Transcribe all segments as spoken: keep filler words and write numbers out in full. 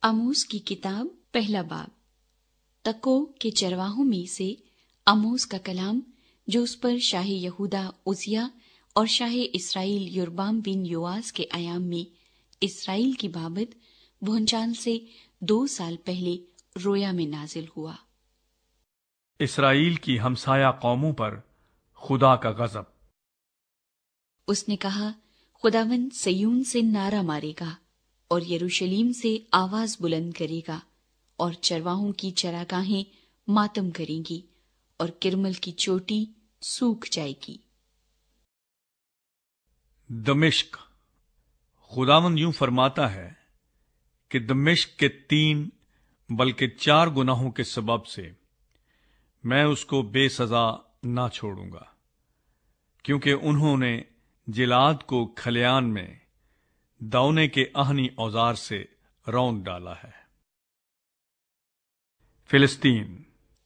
आमोस की किताब पहला बाब। तको के चरवाहों में से आमोस का कलाम जो उस पर शाह यहूदा उजिया और शाह इसराइल योरबाम बिन योआस के अयाम में इसराइल की बाबत भूचाल से दो साल पहले रोया में नाजिल हुआ। इसराइल की हमसाया कौमों पर खुदा का गजब। उसने कहा, खुदावन सयून से नारा मारेगा और यरूशलेम से आवाज बुलंद करेगा, और चरवाहों की चरागाहें मातम करेंगी और किरमल की चोटी सूख जाएगी। दमिश्क। खुदावंद यूं फरमाता है कि दमिश्क के तीन बल्कि चार गुनाहों के सबब से मैं उसको बेसजा ना छोड़ूंगा, क्योंकि उन्होंने जिलाद को खलियान में दौने के आहनी औजार से रौंद डाला है। फिलिस्तीन।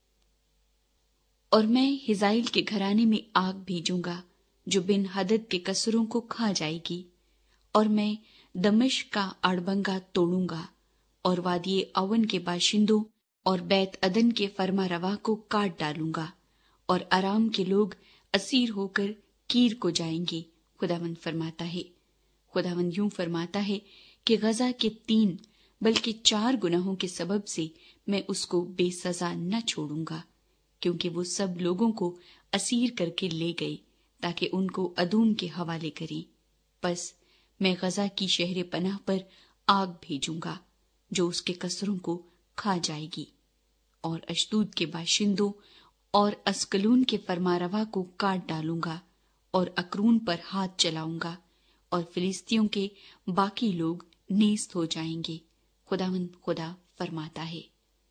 और मैं हिजाइल के घराने में आग भेजूंगा जो बिन हदद के कसरों को खा जाएगी, और मैं दमिश्क का अड़बंगा तोड़ूंगा और वादिये अवन के बाशिंदों और बैत अदन के फरमा रवा को काट डालूंगा, और आराम के लोग असीर होकर कीर को जाएंगे। खुदावंद फरमाता है। खुदावंद यूं फरमाता है कि गजा के तीन बल्कि चार गुनाहों के सबब से मैं उसको बेसजा न छोड़ूंगा, क्योंकि वो सब लोगों को असीर करके ले गए ताकि उनको अदूम के हवाले करें। बस मैं गजा की शहर पनाह पर आग भेजूंगा जो उसके कसरों को खा जाएगी, और अशदूद के बाशिंदों और अस्कलून के फरमारवा को काट डालूंगा और अकरून पर हाथ चलाऊंगा, और फिलिस्तियों के बाकी लोग नेस्त हो जाएंगे। खुदावंद खुदा फरमाता है।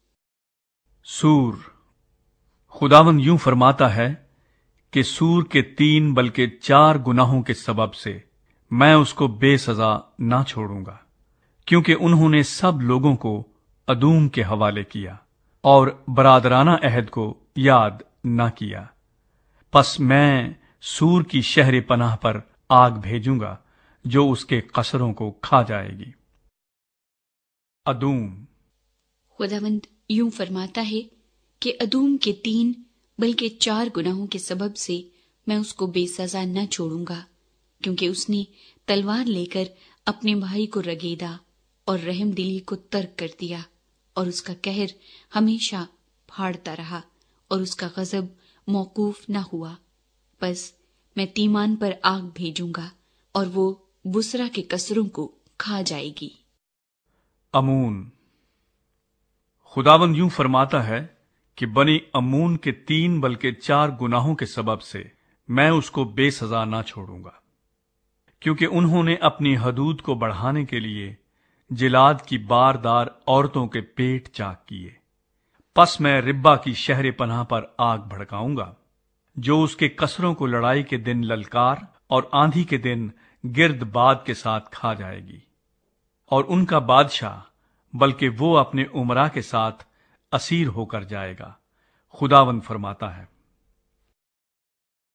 सूर। खुदावंद यूं फरमाता है कि सूर के तीन बल्कि चार गुनाहों के सबब से मैं उसको बेसजा ना छोड़ूंगा, क्योंकि उन्होंने सब लोगों को अदूम के हवाले किया और बरादराना अहद को याद ना किया। पस मैं सूर की शहर पनाह पर आग भेजूंगा जो उसके कसरों को खा जाएगी। अदूम। खुदावंद यूं फरमाता है कि अदूम के तीन बल्कि चार गुनाहों के सबब से मैं उसको बेसजा न छोड़ूंगा, क्योंकि उसने तलवार लेकर अपने भाई को रगेदा और रहम दिली को तर्क कर दिया, और उसका कहर हमेशा फाड़ता रहा और उसका गजब मौकूफ न हुआ। बस मैं तीमान पर आग भेजूंगा और वो बुसरा के कसरों को खा जाएगी। अमून। खुदावंद यूं फरमाता है कि बनी अमून के तीन बल्कि चार गुनाहों के सबब से मैं उसको बेसजा ना छोड़ूंगा, क्योंकि उन्होंने अपनी हदूद को बढ़ाने के लिए जिलाद की बारदार औरतों के पेट चाक किए। पस मैं रिब्बा की शहर पनाह पर आग भड़काऊंगा जो उसके कसरों को लड़ाई के दिन ललकार और आंधी के दिन गिर्द बाद के साथ खा जाएगी, और उनका बादशाह बल्कि वो अपने उमरा के साथ असीर होकर जाएगा। खुदावंद फरमाता है।